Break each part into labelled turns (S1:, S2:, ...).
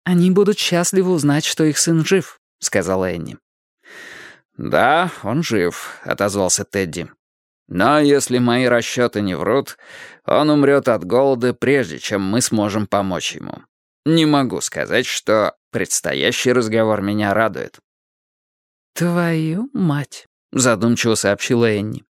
S1: «Они будут счастливы узнать, что их сын жив», — сказала Энни.
S2: «Да, он жив», — отозвался Тедди. «Но если мои расчеты не врут, он умрет от голода, прежде чем мы сможем помочь ему. Не могу сказать, что предстоящий разговор меня радует».
S1: «Твою мать», — задумчиво сообщила Энни.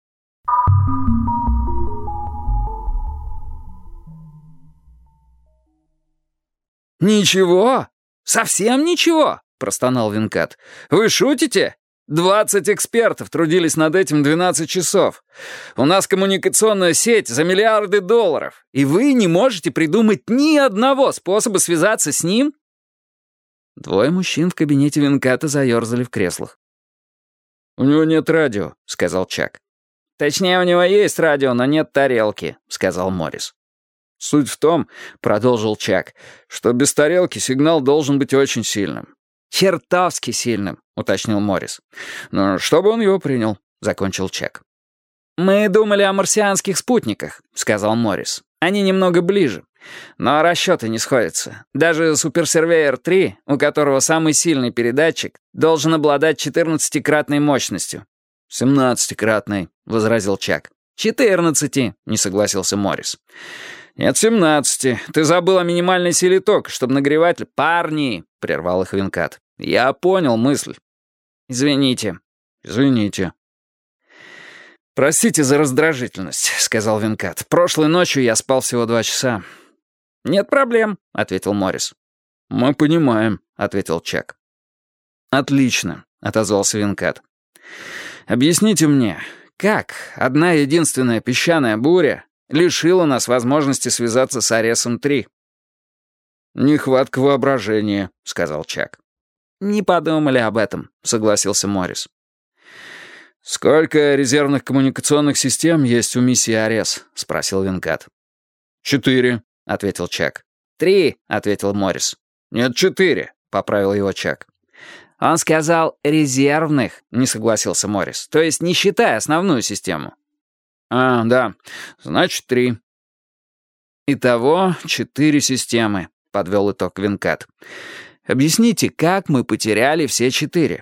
S2: «Ничего? Совсем ничего?» — простонал Винкат. «Вы шутите? 20 экспертов трудились над этим 12 часов. У нас коммуникационная сеть за миллиарды долларов, и вы не можете придумать ни одного способа связаться с ним?»
S1: Двое мужчин в кабинете Винката заерзали в креслах.
S2: «У него нет радио», — сказал Чак.
S1: «Точнее, у него есть радио, но нет тарелки», — сказал Моррис.
S2: «Суть в том, — продолжил Чак, — что без тарелки сигнал должен быть очень сильным».
S1: «Чертовски сильным», — уточнил Моррис.
S2: «Но чтобы он его принял», — закончил Чак.
S1: «Мы думали о марсианских спутниках», — сказал Моррис. «Они немного ближе. Но расчеты не сходятся. Даже Суперсервейер-3, у которого самый сильный передатчик, должен обладать 14-кратной мощностью».
S2: «17-кратной», — возразил Чак.
S1: 14, не согласился Моррис.
S2: «Нет, 17. Ты забыл о минимальной силе тока, чтобы нагреватель...»
S1: «Парни!» — прервал их Винкат.
S2: «Я понял мысль».
S1: «Извините».
S2: «Извините».
S1: «Простите за раздражительность», — сказал Винкат. «Прошлой ночью я спал всего 2 часа». «Нет проблем», — ответил Моррис.
S2: «Мы понимаем», — ответил Чак.
S1: «Отлично», — отозвался Винкат. «Объясните мне, как одна единственная песчаная буря лишила нас возможности связаться с Аресом-3?»
S2: «Нехватка воображения», — сказал Чак.
S1: «Не подумали об этом», — согласился Моррис.
S2: «Сколько резервных коммуникационных систем есть у миссии Арес?» — спросил Винкат.
S1: 4, — ответил Чак. 3, — ответил Моррис.
S2: «Нет, 4, — поправил его Чак.
S1: «Он сказал резервных», — не согласился Моррис. «То есть не считая основную систему».
S2: «А, да. Значит, 3».
S1: «Итого 4 системы», — подвел итог Винкат. «Объясните, как мы потеряли все 4?»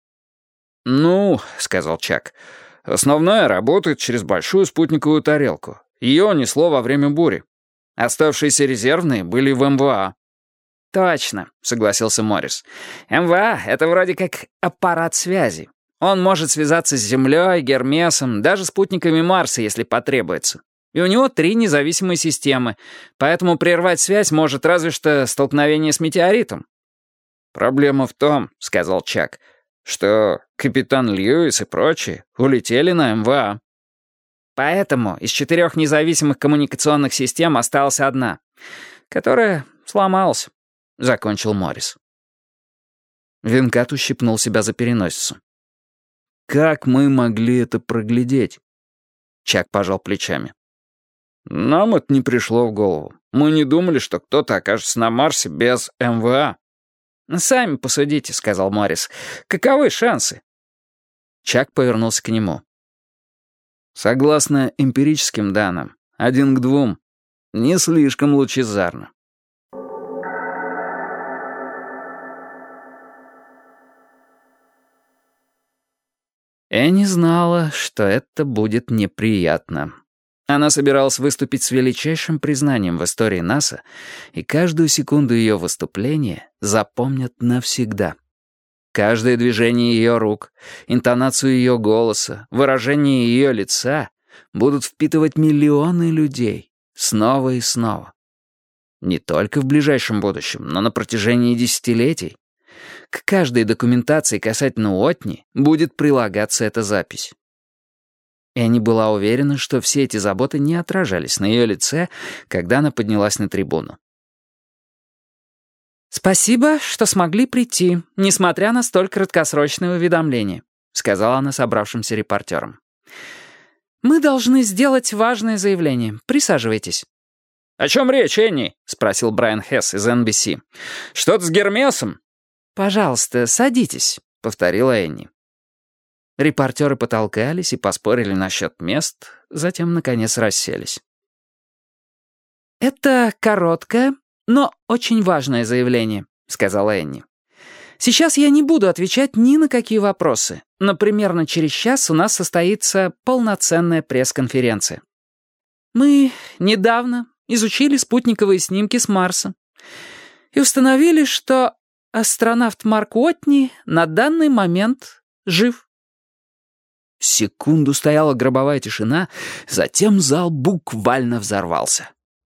S2: «Ну, — сказал Чак, — основная работает через большую спутниковую тарелку. Ее унесло во время бури. Оставшиеся резервные были в МВА».
S1: «Точно», — согласился Моррис. «МВА — это вроде как аппарат связи. Он может связаться с Землей, Гермесом, даже спутниками Марса, если потребуется. И у него 3 независимые системы, поэтому прервать связь может разве что столкновение с метеоритом».
S2: «Проблема в том, — сказал Чак, — что капитан Льюис и прочие улетели на МВА».
S1: «Поэтому из 4 независимых коммуникационных систем осталась одна, которая сломалась», — закончил Моррис.
S2: Винкат ущипнул себя за переносицу. «Как мы могли это проглядеть?» Чак пожал плечами. «Нам это не пришло в голову. Мы не думали, что кто-то окажется на Марсе без МВА».
S1: «Сами посудите», — сказал Моррис. «Каковы шансы?»
S2: Чак повернулся к нему. «Согласно эмпирическим данным, 1 к 2. Не слишком лучезарно». Энни знала, что это будет неприятно. Она собиралась выступить с величайшим признанием в истории НАСА, и каждую секунду ее выступления запомнят навсегда. Каждое движение ее рук, интонацию ее голоса, выражение ее лица будут впитывать миллионы людей снова и снова. Не только в ближайшем будущем, но на протяжении десятилетий. К каждой документации касательно Уотни будет прилагаться эта запись. Энни была уверена, что все эти заботы не отражались на ее лице, когда она поднялась на трибуну.
S1: «Спасибо, что смогли прийти, несмотря на столь краткосрочное уведомление», — сказала она собравшимся репортерам. «Мы должны сделать важное заявление. Присаживайтесь».
S2: «О чем речь, Энни?» — спросил Брайан Хесс из NBC. «Что-то с Гермесом?»
S1: «Пожалуйста, садитесь», — повторила Энни. Репортеры потолкались и поспорили насчет мест, затем, наконец, расселись. «Это короткое, «Но очень важное заявление», — сказала Энни. «Сейчас я не буду отвечать ни на какие вопросы, но примерно через час у нас состоится полноценная пресс-конференция. Мы недавно изучили спутниковые снимки с Марса и установили, что астронавт Марк Уотни на данный момент жив».
S2: Секунду стояла гробовая тишина, затем зал буквально взорвался.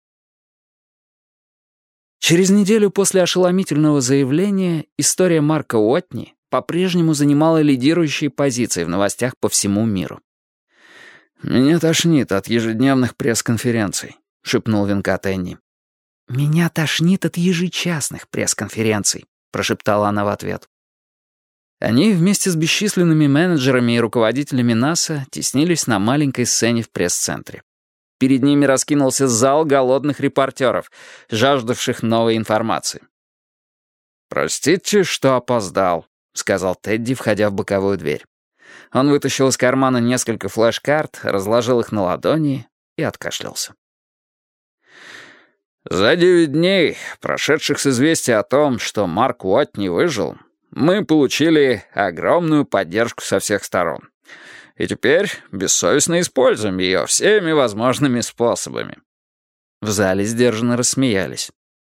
S2: Через неделю после ошеломительного заявления история Марка Уотни по-прежнему занимала лидирующие позиции в новостях по всему миру. «Меня тошнит от ежедневных пресс-конференций», — шепнул Венкат Энни. «Меня тошнит от ежечасных пресс-конференций», — прошептала она в ответ. Они вместе с бесчисленными менеджерами и руководителями НАСА теснились на маленькой сцене в пресс-центре. Перед ними раскинулся зал голодных репортеров, жаждавших новой информации. «Простите, что опоздал», — сказал Тедди, входя в боковую дверь. Он вытащил из кармана несколько флеш-карт, разложил их на ладони и откашлялся. «За 9 дней, прошедших с известия о том, что Марк Уотни выжил, мы получили огромную поддержку со всех сторон. И теперь бессовестно используем ее всеми возможными способами». В зале сдержанно рассмеялись.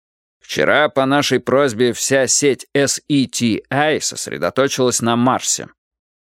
S2: «Вчера по нашей просьбе вся сеть SETI сосредоточилась на Марсе.